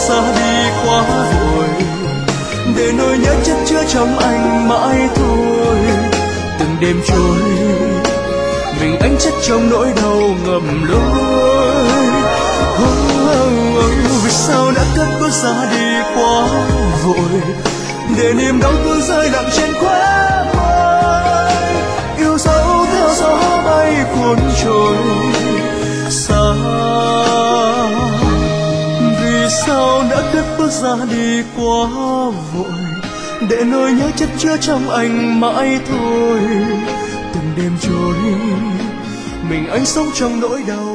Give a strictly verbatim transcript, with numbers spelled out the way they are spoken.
xa đi quá vội, để nỗi nhớ chất chứa trong anh mãi thôi. Từng đêm trôi mình anh chất trong nỗi đau ngầm lối. Vì sao đã cất bước ra đi quá vội, để niềm đau tuôn rơi nặng trên khóe môi. Yêu dấu theo gió bay cuốn trôi xa. Vì sao đã cất bước ra đi quá vội, để nỗi nhớ chất chứa trong anh mãi thôi. Từng đêm trôi mình anh sống trong nỗi đau